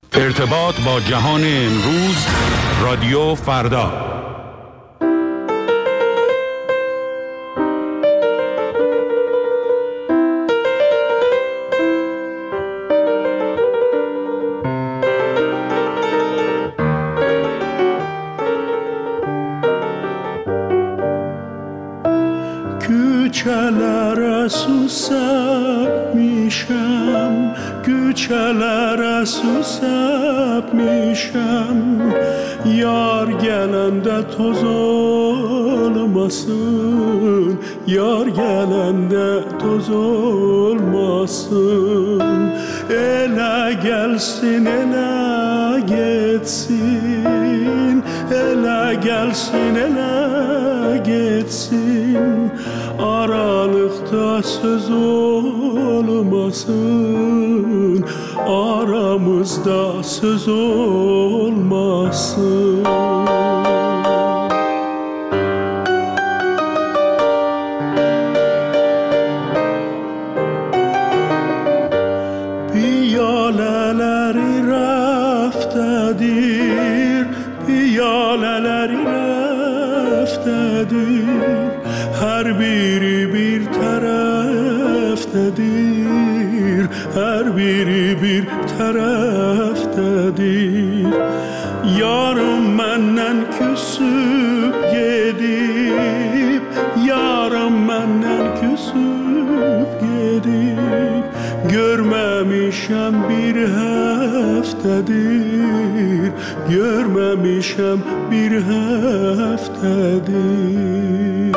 ارتباط با جهان امروز، رادیو فردا. Güçelere susap mişem, güçelere susap mişem. Yar gelende toz olmasın, yar gelende toz olmasın. Ele gelsin, ele geçsin, ele gelsin, ele geçsin. Aralıkta söz olmasın, aramızda söz olmasın. Piyaleleri raftedir, piyaleleri raftedir. Her biri bir taraftadır, her biri bir taraftadır. Yarım menden küsüp gidip, yarım menden küsüp gidip. Görmemişem bir haftadır, görmemişem bir haftadır.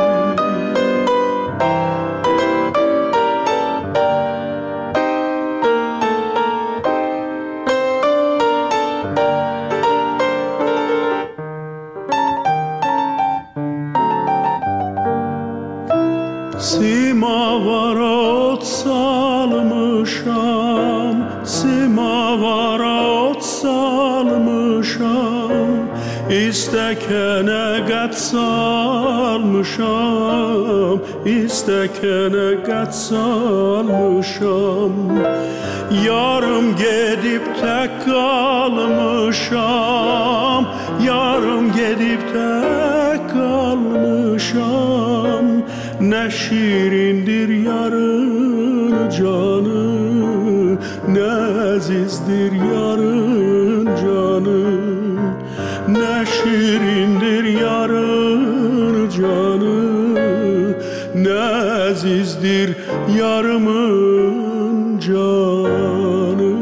Simavara ot salmışam, simavara ot salmışam. İstekene gat salmışam, istekene gat salmışam. Yarım gedip tek kalmışam, yarım gedip tek kalmışam. Ne şirindir yarın canı, ne azizdir yarın canı. Ne şirindir yarın canı, ne azizdir yarımın canı.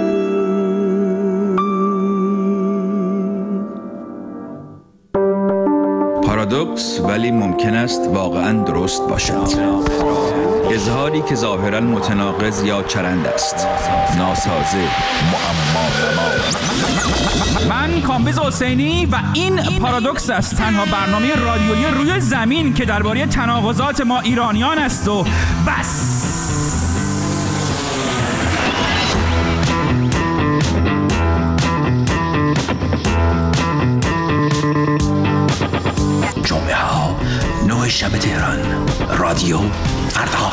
پارادوکس ولی ممکن است واقعاً درست باشد. اظهاری که ظاهراً متناقض یا چرند است، ناسازه، معما. من کامبیز حسینی و این پارادوکس است، تنها برنامه رادیویی روی زمین که درباره تناقضات ما ایرانیان است و بس. جمعه ها 9 شب تهران، رادیو فردا.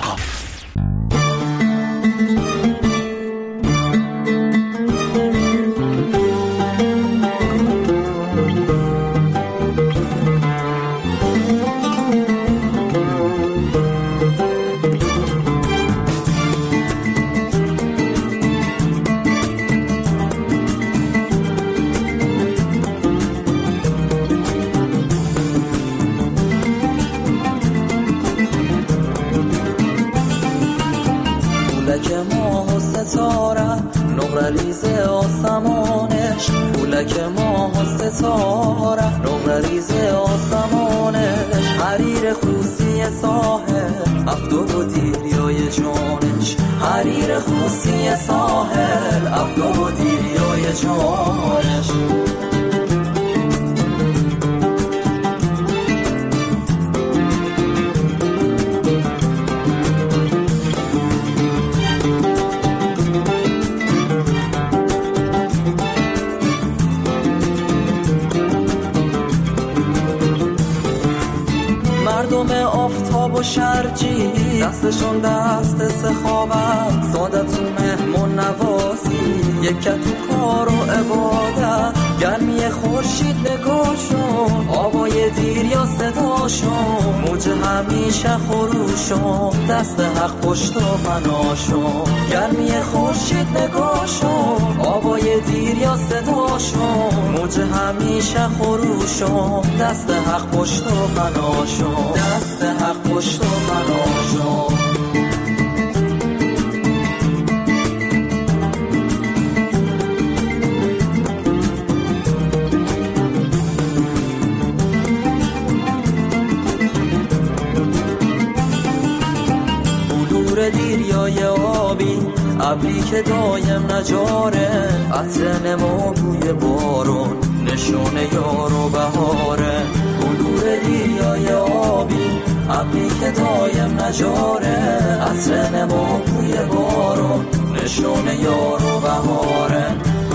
فلک ماه و ستاره نقرریز آسمانش حریر خوسی ساحل افدو و دیریای جانش حریر خوسی ساحل افدو و دیریای جانش مردم آفتاب و شرجی دستشون دست سخاوت سادت و مهمون نوازی یک تو کار و عبادت، گرمی خورشید نگاشون، آوای دیر یا صداشون، موج همیشه خروشون، دست حق پشت و پناشون. گرمی خورشید نگاشون، آوای دیر یا صداشون، موج همیشه خروشون، دست حق پشت و پناشون، دست حق پشت و پناشون. دیریای آبی، ابری که دایم نجاره، عطر نما بوی بارون، نشون یار و بهاره. بلور دیریای آبی، ابری که دایم نجاره، عطر نما بوی بارون، نشون یار و بهاره.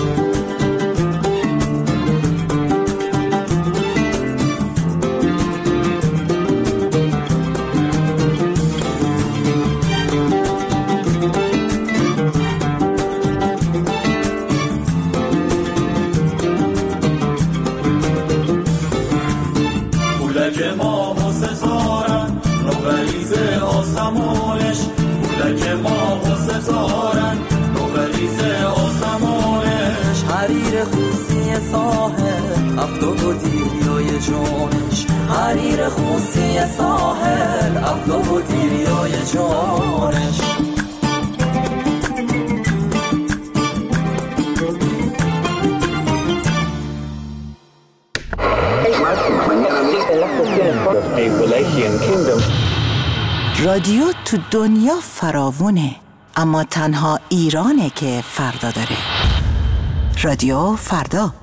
حریر خوسی ساحل، افدو و دیریای جانش، حریر خوسی ساحل، افدو و دیریای جانش. رادیو تو دنیا فراوونه، اما تنها ایرانه که فردا داره. رادیو فردا.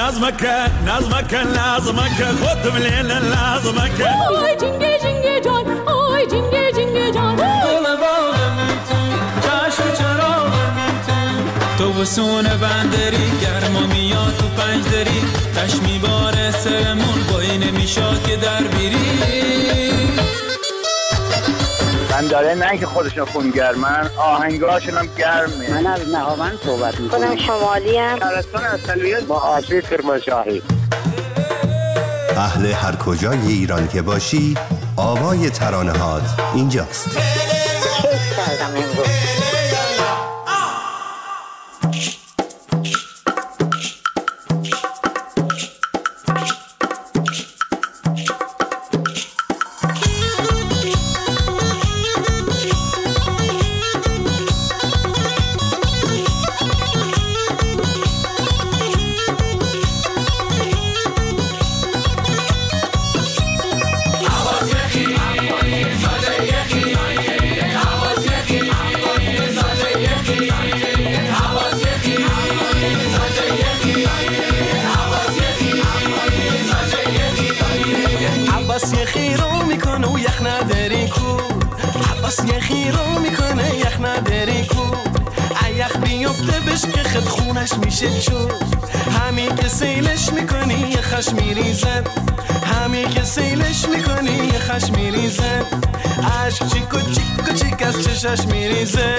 نظمك خودم لیل لازمک آی جنگه جنگه جان آی جنگه جنگه جان گل باغم تو جشن چراغم تو بسون بندری گرما میاد تو پنجدری تش میباره سرمون بایی نمیشاد که در بیری من داره نه که خودشون خونگرمن آهنگاشون هم گرمه. من از نهاوند صحبت میکنم. خودم شمالی ام. شهرستان اصلیت با آشی کرمانشاهی. اهل هر کجای ایران که باشی آوای ترانه‌هات اینجاست. کیف کردم امروز. میشه چون همین که سیلش میکنی یه خش میریزن همین که سیلش میکنی یه خش میریزن عشق چیکو چیکو چیک از چشش میریزه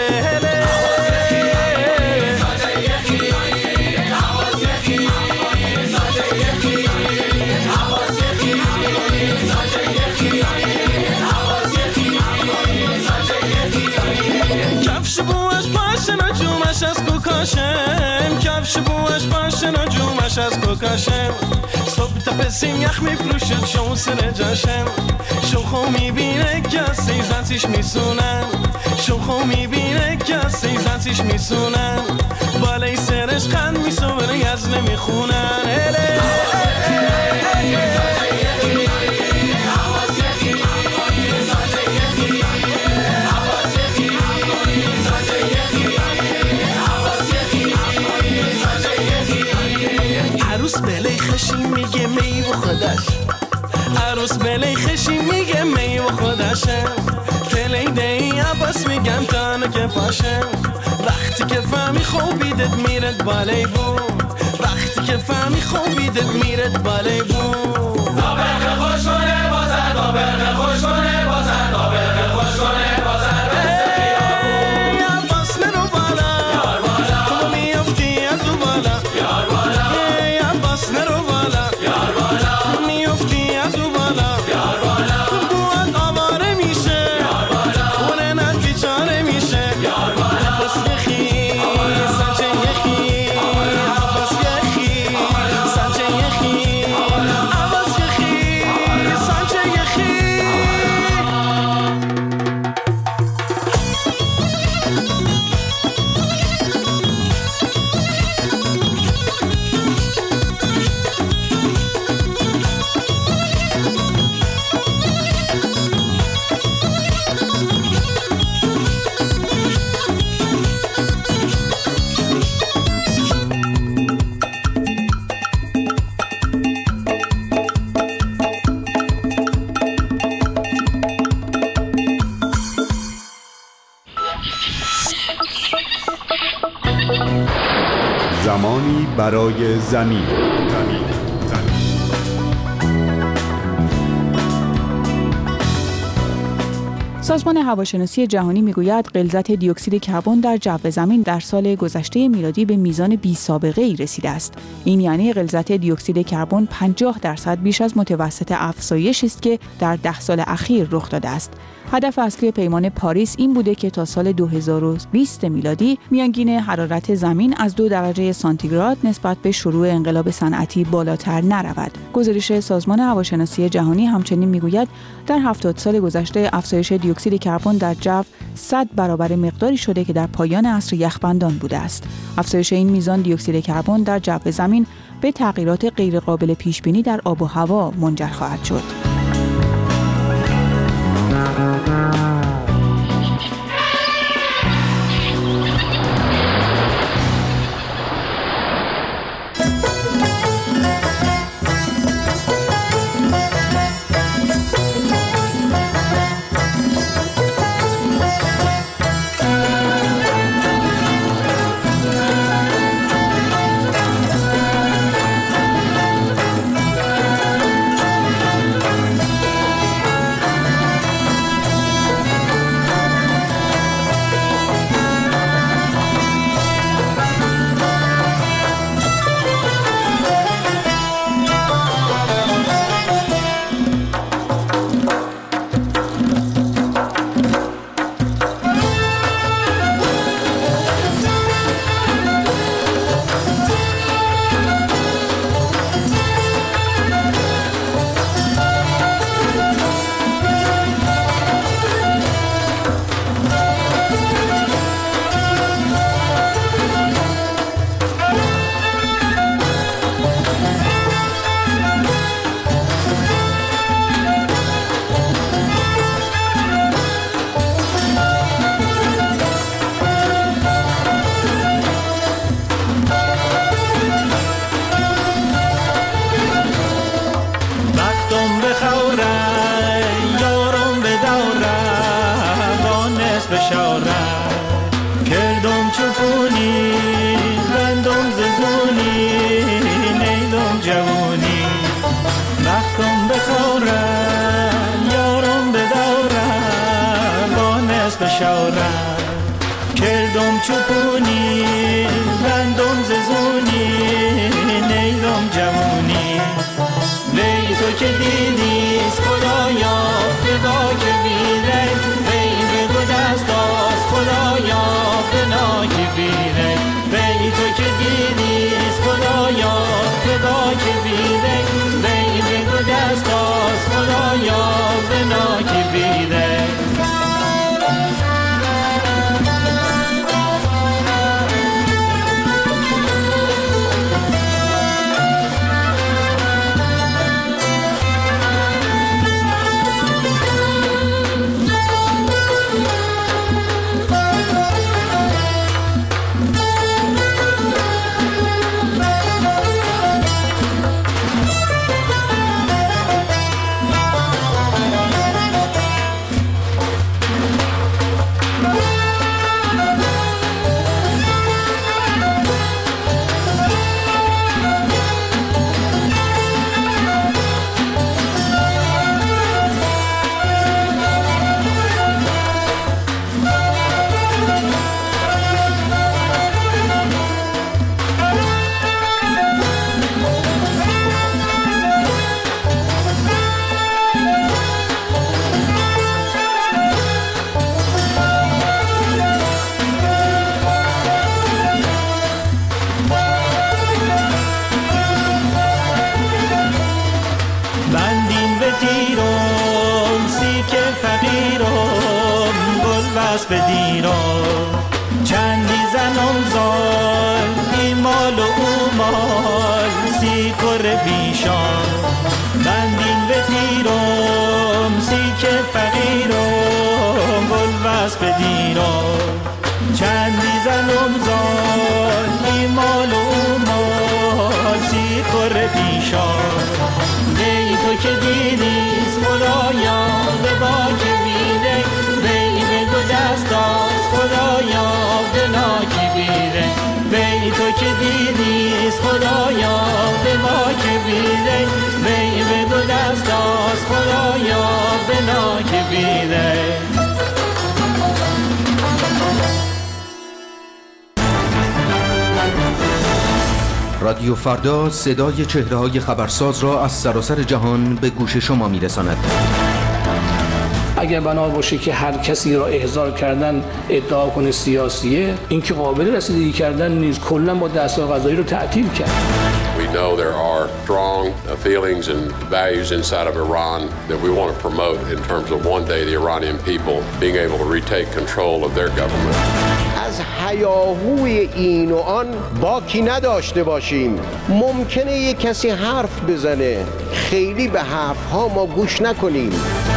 کفش بوش پاشن جومش از کوکاشم کفش بوش پاشن جومش از کوکاشم صبح تا پسیم یخ میفروشد شو سر جاشم شوخو میبینه که سیزن سیش میسونن شوخو میبینه که سیزن سیش میسونن بالای سرش خند میسونه یز نمیخونن عروس بلی خشی میگه می و خودش عروس بلی خشی میگه می و خودشه تلی دی عباس میگم تانو که پاشم وقتی که فهمی خوبیدت میرد بالای بو وقتی که فهمی خوبیدت میرد بالای بو دابرخ خوش کنه بازر دابرخ خوش کنه بازر دابرخ خوش کنه بازر عباس نرو بالا یار بالا تو میافتی از او بالا یار بالا نرو بالا یار بالا میافتی از او بالا یار بالا بوان آواره میشه یار بالا اونه ند بیچاره میشه یار بالا عباس یخی سنچه یخی عباس یخی سنچه یخی عباس یخی سنچه یخی زمانی برای زمین. سازمان هواشناسی جهانی میگوید غلظت دی اکسید کربن در جو زمین در سال گذشته میلادی به میزان بی‌سابقه‌ای رسیده است. این یعنی غلظت دی اکسید کربن 50% بیش از متوسط افزایشی است که در 10 سال اخیر رخ داده است. هدف اصلی پیمان پاریس این بوده که تا سال 2020 میلادی میانگین حرارت زمین از 2 درجه سانتیگراد نسبت به شروع انقلاب صنعتی بالاتر نرود. گزارش سازمان هواشناسی جهانی همچنین میگوید در 70 سال گذشته افزایش دی اکسید کربن در جو 100 برابر مقداری شده که در پایان عصر یخبندان بوده است. افزایش این میزان دی اکسید کربن در جو زمین به تغییرات غیرقابل پیش‌بینی در آب و هوا منجر خواهد شد. گردم چپونی بندم ززونی نیرم جوونی وی تو که دیدیست خدایا بدا که بیره وی به دو دست داست خدایا بنا که بیره وی تو که دیدیست خدایا بدا که بیره وی به دو دست داست خدایا بنا که بیره بدیرم چندی زنم زال ایمال و اومال سی کر بیشان بندین بدیرم سی که فقیرم گل بس بدیرم چندی زنم زال ایمال و اومال سی کر بیشان دی تو که دیدیست خدایا به با که بیده دست داست خدایا بنا که بیره وی تو که دیدیست خدایا به ما که بیره وی به دو دست داست خدایا بنا که بیره رادیو فردا صدای چهره‌های خبرساز را از سراسر جهان به گوش شما می‌رساند. اگر بنا باشه که هر کسی را احضار کردن ادعا کنه سیاسیه، این که قابل رسیدگی کردن نیست، کلا با دستگاه قضایی رو تعطیل کرد. We know there are strong feelings and values inside of Iran that we want to promote in terms of one day the Iranian people being able to retake control of their government. از هیاهوی این و آن باکی نداشته باشیم. ممکنه یک کسی حرف بزنه، خیلی به حرفها ما گوش نکنیم.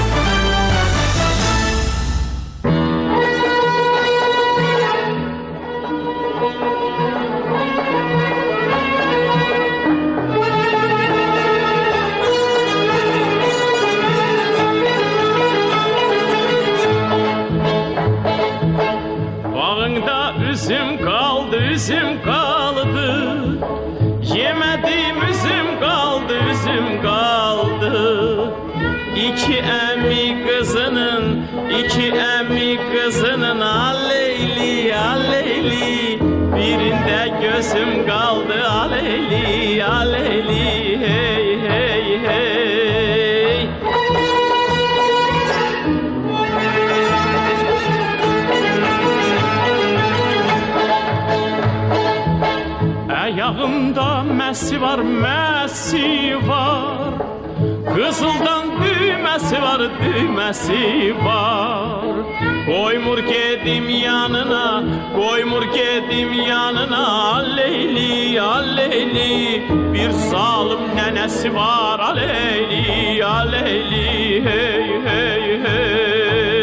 Üzüm kaldı, yemedim üzüm kaldı, üzüm kaldı. İki emmi kızının aleyli, aleyli. Birinde gözüm kaldı, aleyli, aleyli, hey, hey, hey. Ayağımda mesi var, mesi var. Kızıldan düğmesi var, düğmesi var. Koymur kedim yanına, koymur kedim yanına. Aleyli, aleyli. Bir zalim nenesi var, aleyli, aleyli, hey, hey, hey.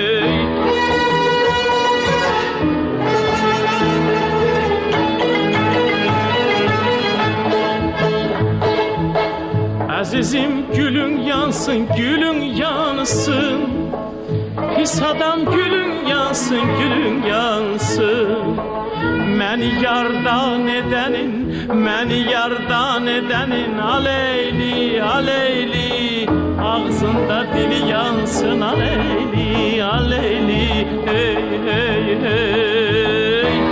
Azizim gülün yansın, gülün yansın. Pis adam gülün yansın, gülün yansın. Məni yardan edenin aleyli, aleyli. Ağzında dili yansın, aleyli, aleyli, hey, hey, hey.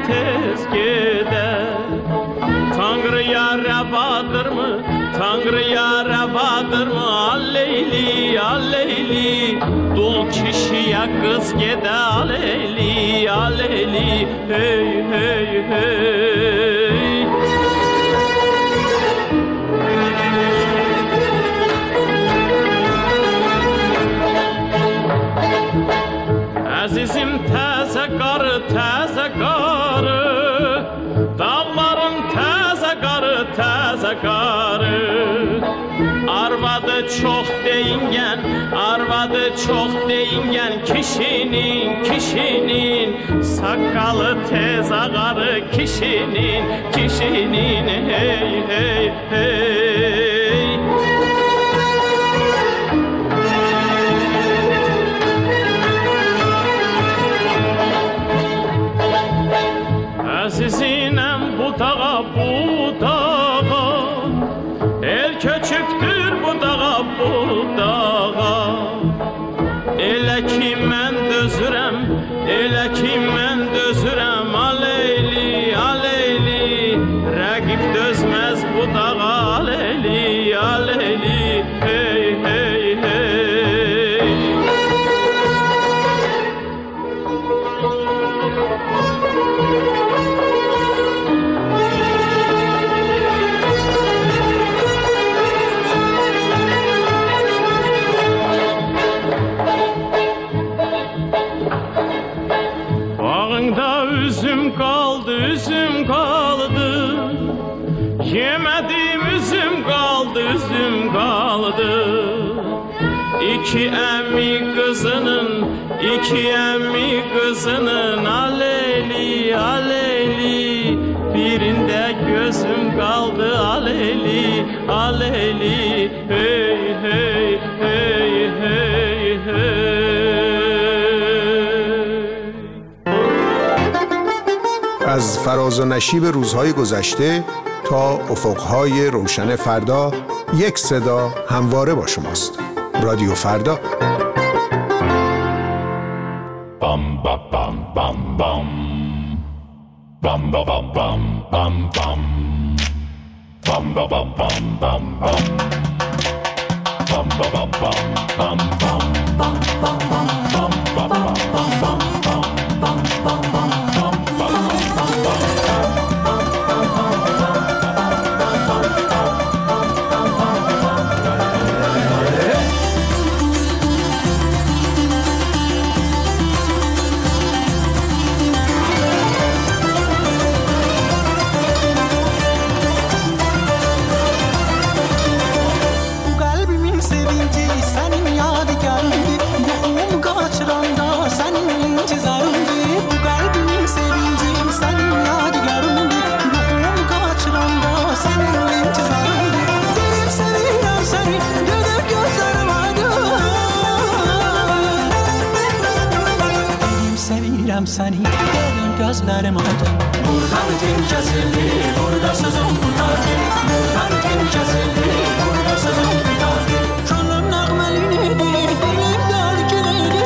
tez gider. Tanrı'ya revadır mı? Tanrı'ya revadır mı? Alleyli, alleyli. Dul kişiye kız gede alleyli, alleyli. Hey, hey, hey. Azizim təzə qarı, təzə qarı. Dağların təzə qarı, təzə qarı. Arvadı çox deyingen, arvadı çox deyingen. Kişinin, kişinin. Sakalı tez ağarı, kişinin, kişinin. Hey, hey, hey. Azizinem bu dağa, bu dağa. El köçüktür bu dağa, bu dağa. Elə ki mən dözürəm, elə ki mən dözürəm. Aleyli, aleyli. Rəqib dözməz bu dağa, aleyli, aleyli. Hey, hey, hey. Üzüm kaldı, üzüm kaldı. Yemedim üzüm kaldı, üzüm kaldı. İki emmi kızının, iki emmi kızının. Aleyli, aleyli. Birinde gözüm kaldı, aleyli, aleyli. Hey, hey, hey, hey, hey. از فراز و نشیب روزهای گذشته تا افقهای روشن فردا یک صدا همواره با شماست. رادیو فردا. بام با بام بام بام بام با بام بام بام بام بام با بام بام بام بام بام با بام بام بام بام بام بام بام بام səni dedim gözlərim aydın. Buradan din kəsildi, burada sözüm tutardı. Buradan din kəsildi, burada sözüm tutardı. Könlüm nəğməliydi, dilim dəlkiniydi.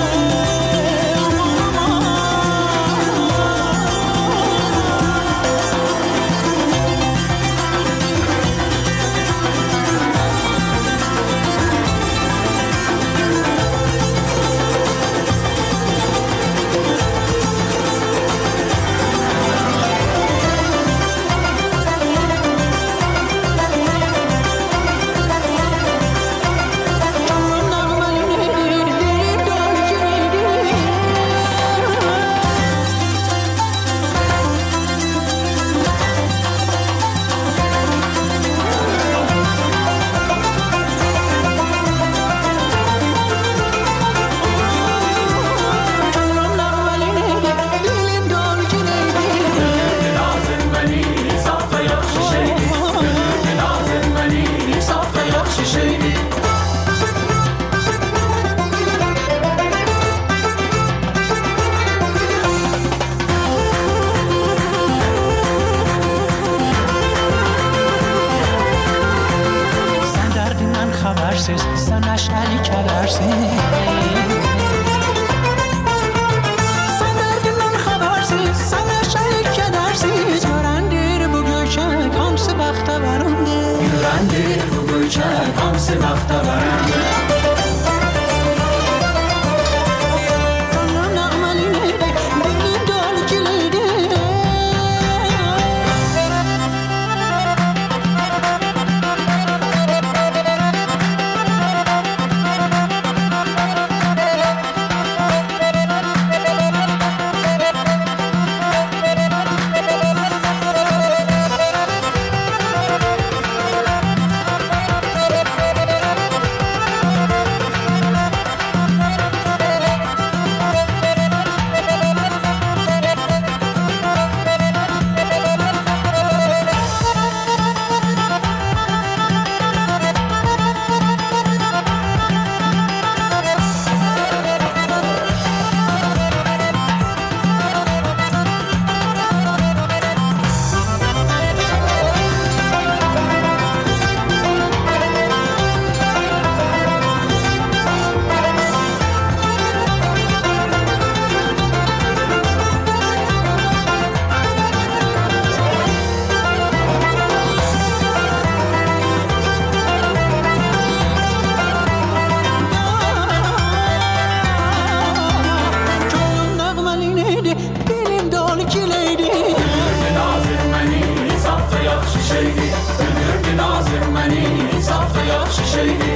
Sen neşeli kelersin. Sen derdinden habersiz, sen neşeli بنده رو گوی کرد هم سه وقت برنده Shady.